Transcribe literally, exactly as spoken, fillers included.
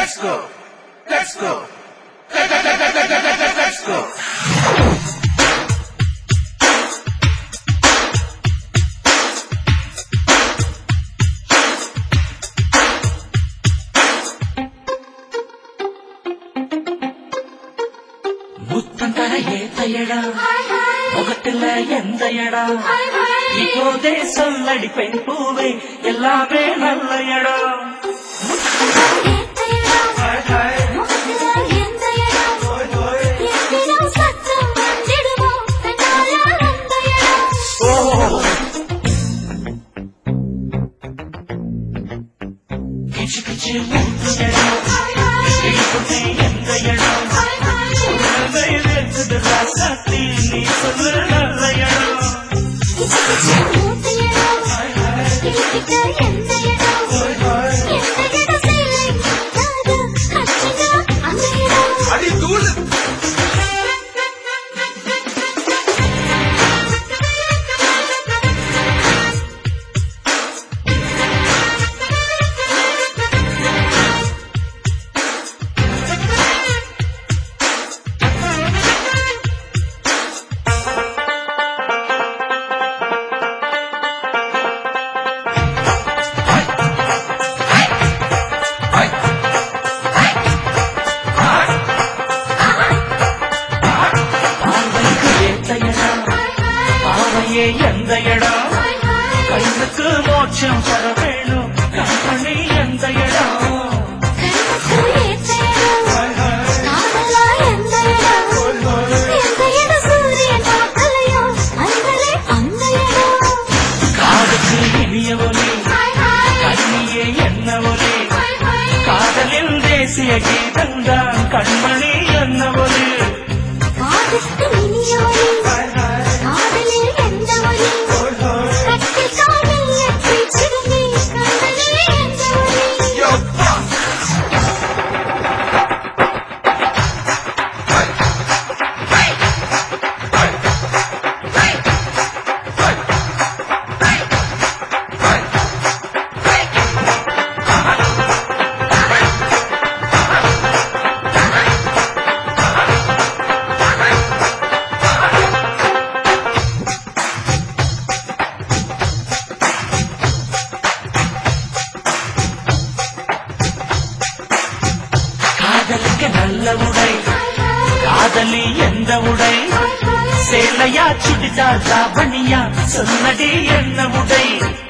Let's go. Let's go. Let's go. முத்தந்தர ஏத்தையடா முகத்துல எந்த இடம் இப்போதே சொல்லடி பெண் பூவே எல்லாமே நல்ல இடம் கிச்சு கிச்சு மூத்துடா இப்போதே எந்த இடம் சக்தி நீ சொல்லு நல்ல இடம் அடி தூள் எந்த இடம் கண்ணுக்கு மோட்சம் தர வேணும் கண்மணி எந்த இடம் காதுக்கு இனிய ஒலி கண்ணியே என்ன ஒலி காதலின் தேசிய கீதந்தான் கண்மணி என்ன ஒலி காதலுக்கு நல்ல உடை காதலி எந்த உடை சேலையா சுடிதார் தாவணியா சொன்னடி என்ன உடை